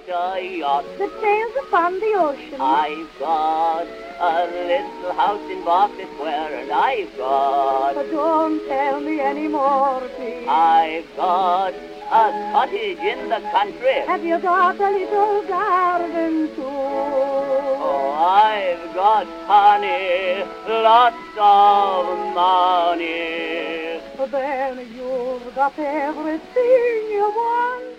got a yacht that sails upon the ocean. I've got a little house in Berkeley Square, and I've got... But don't tell me any more, please. I've got a cottage in the country. Have you got a little garden too? Oh, I've got honey, lots of money. Then you've got everything you want.